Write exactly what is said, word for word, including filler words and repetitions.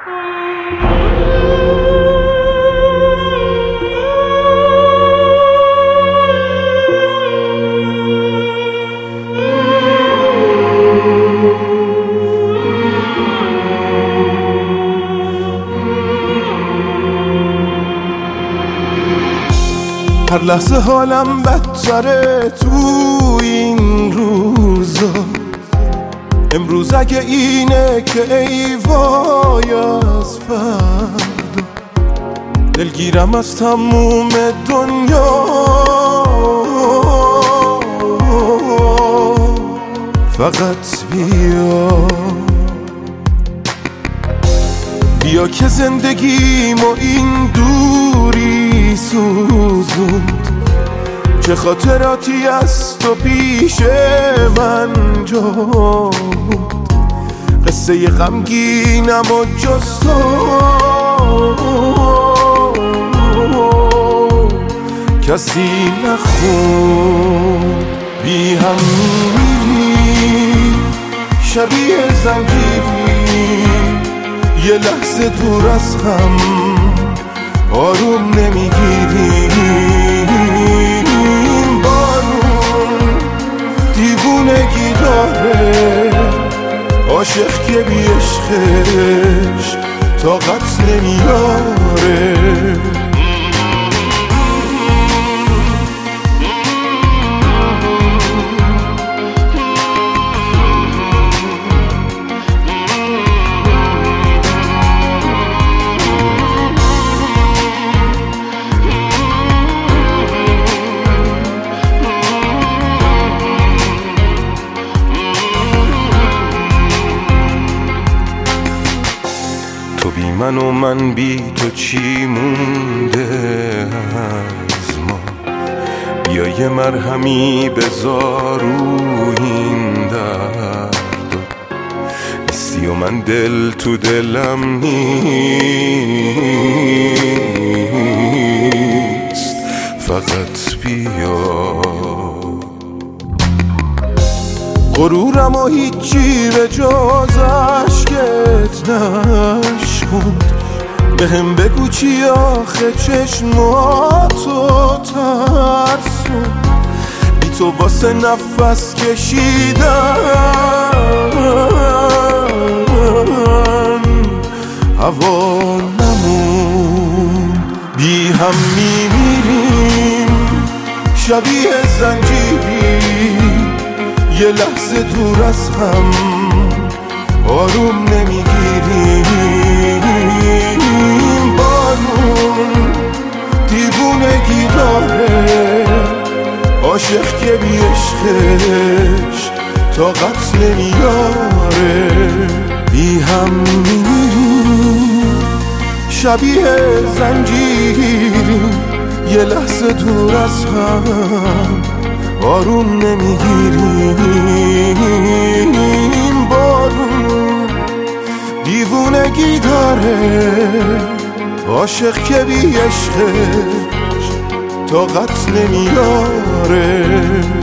هر لحظه حالم بدتره تو این روزا. امروز اگه اینه که ای وای از فردا، دلگیرم از تموم دنیا. فقط بیا بیا که زندگیم و این دوری سوزوند، چه خاطراتی از تو پیش من جود. قصه غمگینم و جز تو کسی نخون. بی هم میری شبیه زنجیری، یه لحظه دور از هم آروم نمیگیریم. بارون دیوونگی داره، عاشق که بی عشقش طاقت نمیاره. تو بی من و من بی تو چی مونده از ما؟ بیا یه مرهمی بذار رو این درد. نیستی و من دل تو دلم نیست. فقط بیا. غرورم و هیچی به جز عشقت نشکند. بهم بگو چی آخه چشماتو ترسون. بی تو واسه نفس کشیدن هوا نمون. بی هم میمیریم شبیه زنجیری، یه لحظه دور از هم آروم نمیگیریم. بارون دیوونگی داره، عاشق که بی عشقش طاقت نمیاره. بی هم میمیریم شبیه زنجیری، یه لحظه دور از هم آروم نمیگیریم. بارون دیوونگی داره، عاشق که بی عشقش طاقت نمیاره.